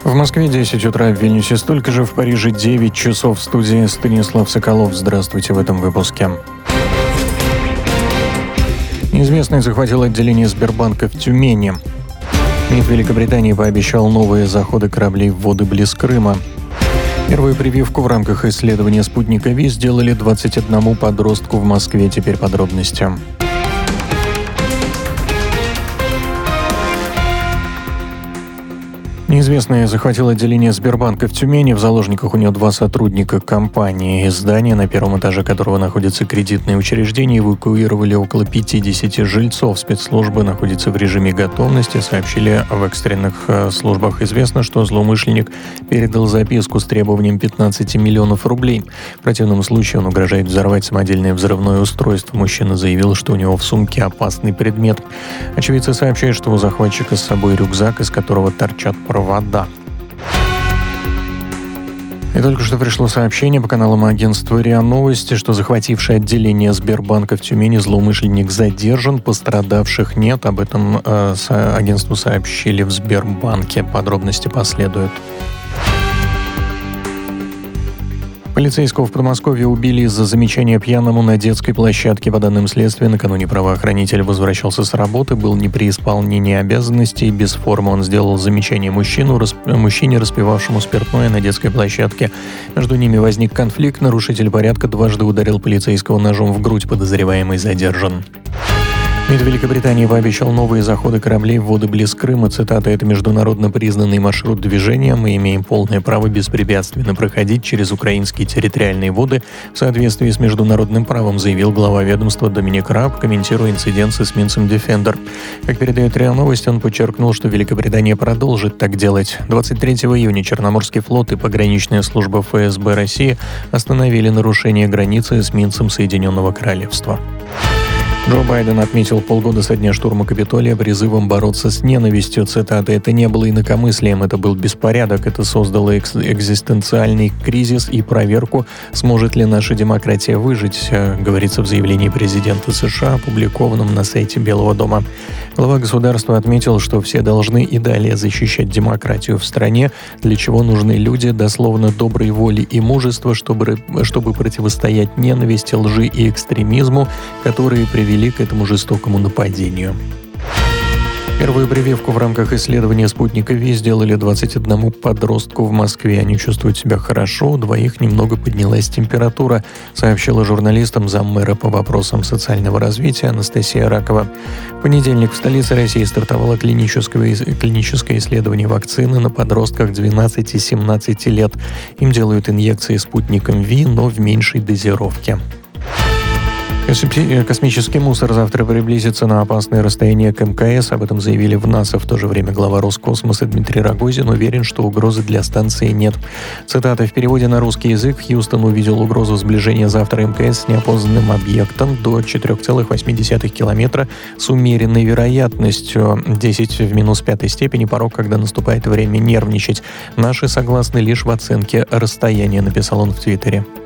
В Москве 10 утра, в Вильнюсе столько же, в Париже 9 часов. В студии Станислав Соколов. Здравствуйте в этом выпуске. Неизвестный захватил отделение Сбербанка в Тюмени. МИД Великобритании пообещал новые заходы кораблей в воды близ Крыма. Первую прививку в рамках исследования спутника Ви сделали 21 подростку в Москве. Теперь подробности. Неизвестный захватил отделение Сбербанка в Тюмени. В заложниках у него 2 сотрудника компании. Из здания, на первом этаже которого находятся кредитные учреждения, эвакуировали около 50 жильцов. Спецслужбы находятся в режиме готовности, сообщили в экстренных службах. Известно, что злоумышленник передал записку с требованием 15 миллионов рублей. В противном случае он угрожает взорвать самодельное взрывное устройство. Мужчина заявил, что у него в сумке опасный предмет. Очевидцы сообщают, что у захватчика с собой рюкзак, из которого торчат провода. И только что пришло сообщение по каналам агентства РИА Новости, что захвативший отделение Сбербанка в Тюмени злоумышленник задержан, пострадавших нет. Об этом агентству сообщили в Сбербанке. Подробности последуют. Полицейского в Подмосковье убили из-за замечания пьяному на детской площадке. По данным следствия, накануне правоохранитель возвращался с работы, был не при исполнении обязанностей, без формы. Он сделал замечание мужчине, распивавшему спиртное на детской площадке. Между ними возник конфликт. Нарушитель порядка дважды ударил полицейского ножом в грудь. Подозреваемый задержан. МИД Великобритании пообещал новые заходы кораблей в воды близ Крыма. Цитата: «Это международно признанный маршрут движения. Мы имеем полное право беспрепятственно проходить через украинские территориальные воды в соответствии с международным правом», заявил глава ведомства Доминик Раб, комментируя инцидент с эсминцем «Дефендер». Как передает РИА Новости, он подчеркнул, что Великобритания продолжит так делать. 23 июня Черноморский флот и пограничная служба ФСБ России остановили нарушение границы эсминцем Соединенного Королевства. Джо Байден отметил полгода со дня штурма Капитолия призывом бороться с ненавистью. Цитата: «Это не было инакомыслием, это был беспорядок, это создало экзистенциальный кризис и проверку, сможет ли наша демократия выжить», говорится в заявлении президента США, опубликованном на сайте Белого дома. Глава государства отметил, что все должны и далее защищать демократию в стране, для чего нужны люди, дословно, доброй воли и мужества, чтобы противостоять ненависти, лжи и экстремизму, которые привели к этому жестокому нападению. Первую прививку в рамках исследования спутника Ви сделали 21 подростку в Москве. Они чувствуют себя хорошо, у 2 немного поднялась температура, сообщила журналистам заммэра по вопросам социального развития Анастасия Ракова. В понедельник в столице России стартовало клиническое исследование вакцины на подростках 12 и 17 лет. Им делают инъекции спутником Ви, но в меньшей дозировке. Космический мусор завтра приблизится на опасное расстояние к МКС. Об этом заявили в НАСА. В то же время глава Роскосмоса Дмитрий Рогозин уверен, что угрозы для станции нет. Цитата: «В переводе на русский язык: Хьюстон увидел угрозу сближения завтра МКС с неопознанным объектом до 4,8 километра с умеренной вероятностью. 10 в минус 5 степени — порог, когда наступает время нервничать. Наши согласны лишь в оценке расстояния», написал он в Твиттере.